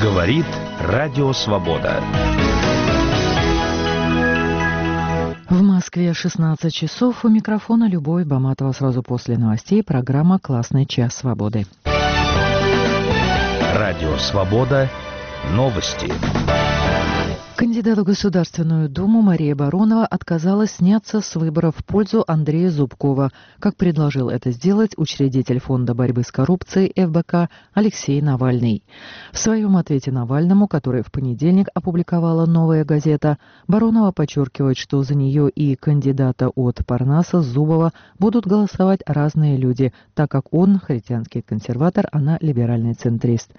Говорит Радио Свобода. В Москве 16 часов. У микрофона Любовь Баматова. Сразу после новостей программа «Классный час свободы». Радио Свобода. Новости. Кандидат в Государственную Думу Мария Баронова отказалась сняться с выборов в пользу Андрея Зубкова, как предложил это сделать учредитель Фонда борьбы с коррупцией ФБК Алексей Навальный. В своем ответе Навальному, который в понедельник опубликовала «Новая газета», Баронова подчеркивает, что за нее и кандидата от Парнаса Зубова будут голосовать разные люди, так как он христианский консерватор, она либеральный центрист.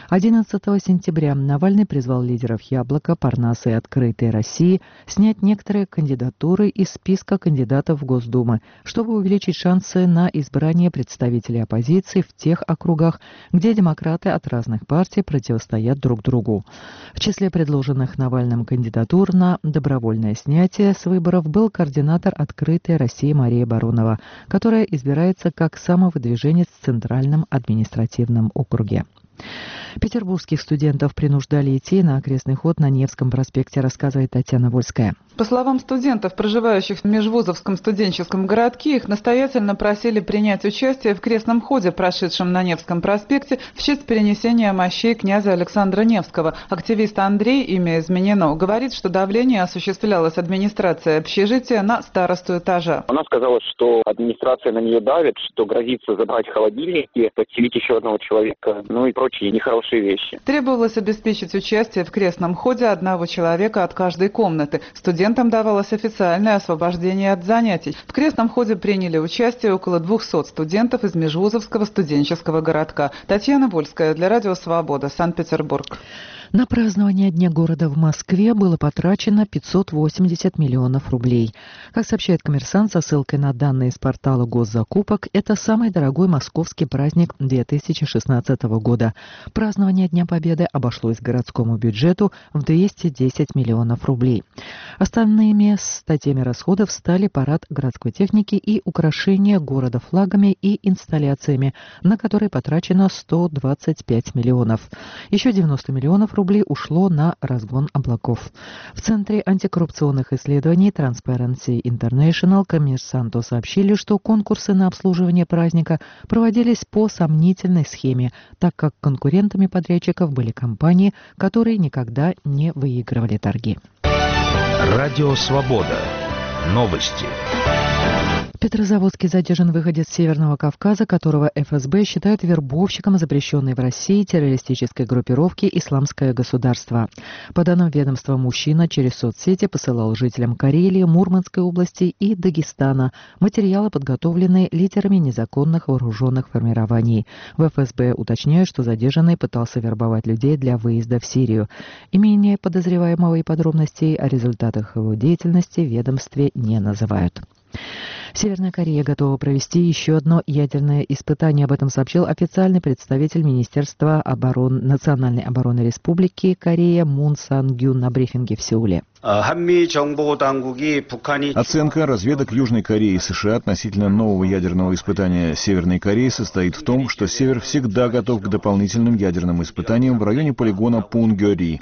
11 сентября Навальный призвал лидеров «Яблока», Парнаса и «Открытой России» снять некоторые кандидатуры из списка кандидатов в Госдуму, чтобы увеличить шансы на избрание представителей оппозиции в тех округах, где демократы от разных партий противостоят друг другу. В числе предложенных Навальным кандидатур на добровольное снятие с выборов был координатор «Открытой России» Мария Баронова, которая избирается как самовыдвиженец в Центральном административном округе. Петербургских студентов принуждали идти на окрестный ход на Невском проспекте, рассказывает Татьяна Вольская. По словам студентов, проживающих в Межвузовском студенческом городке, их настоятельно просили принять участие в крестном ходе, прошедшем на Невском проспекте в честь перенесения мощей князя Александра Невского. Активист Андрей, имя изменено, говорит, что давление осуществлялось администрацией общежития на старосту этажа. Она сказала, что администрация на нее давит, что грозится забрать холодильники, подселить еще одного человека, и прочие нехорошие вещи. Требовалось обеспечить участие в крестном ходе одного человека от каждой комнаты. Студентам давалось официальное освобождение от занятий. В крестном ходе приняли участие около 200 студентов из Межвузовского студенческого городка. Татьяна Вольская для Радио Свобода, Санкт-Петербург. На празднование Дня города в Москве было потрачено 580 миллионов рублей. Как сообщает «Коммерсант» со ссылкой на данные из портала госзакупок, это самый дорогой московский праздник 2016 года. Празднование Дня Победы обошлось городскому бюджету в 210 миллионов рублей. Основными статьями расходов стали парад городской техники и украшение города флагами и инсталляциями, на которые потрачено 125 миллионов. Еще 90 миллионов рублей ушло на разгон облаков. В Центре антикоррупционных исследований Transparency International «Коммерсанту» сообщили, что конкурсы на обслуживание праздника проводились по сомнительной схеме, так как конкурентами подрядчиков были компании, которые никогда не выигрывали торги. Радио Свобода. Новости. В Петрозаводске задержан выходец с Северного Кавказа, которого ФСБ считает вербовщиком запрещенной в России террористической группировки «Исламское государство». По данным ведомства, мужчина через соцсети посылал жителям Карелии, Мурманской области и Дагестана материалы, подготовленные лидерами незаконных вооруженных формирований. В ФСБ уточняют, что задержанный пытался вербовать людей для выезда в Сирию. Имени подозреваемого и подробностей о результатах его деятельности в ведомстве не называют. Северная Корея готова провести еще одно ядерное испытание. Об этом сообщил официальный представитель Министерства национальной обороны Республики Корея Мун Сан-гюн на брифинге в Сеуле. Оценка разведок Южной Кореи и США относительно нового ядерного испытания Северной Кореи состоит в том, что Север всегда готов к дополнительным ядерным испытаниям в районе полигона Пунгёри.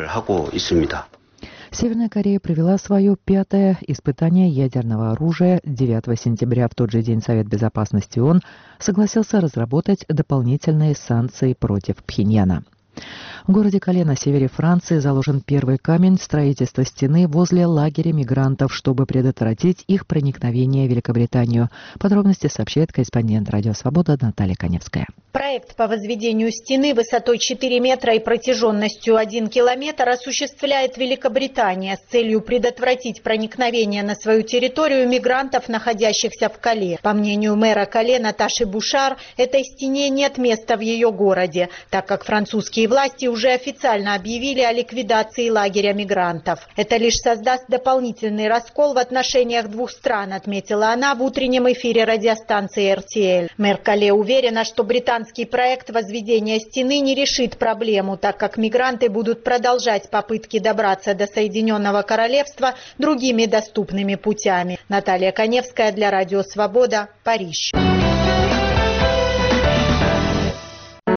Северная Корея провела свое 5-е испытание ядерного оружия. 9 сентября в тот же день Совет Безопасности ООН согласился разработать дополнительные санкции против Пхеньяна. В городе Кале на севере Франции заложен первый камень строительства стены возле лагеря мигрантов, чтобы предотвратить их проникновение в Великобританию. Подробности сообщает корреспондент Радио Свобода Наталья Коневская. Проект по возведению стены высотой 4 метра и протяженностью 1 километр осуществляет Великобритания с целью предотвратить проникновение на свою территорию мигрантов, находящихся в Кале. По мнению мэра Кале Наташи Бушар, этой стене нет места в ее городе, так как французские власти уже официально объявили о ликвидации лагеря мигрантов. Это лишь создаст дополнительный раскол в отношениях двух стран, отметила она в утреннем эфире радиостанции RTL. Мэр Кале уверена, что британский проект возведения стены не решит проблему, так как мигранты будут продолжать попытки добраться до Соединенного Королевства другими доступными путями. Наталья Коневская для Радио Свобода, Париж.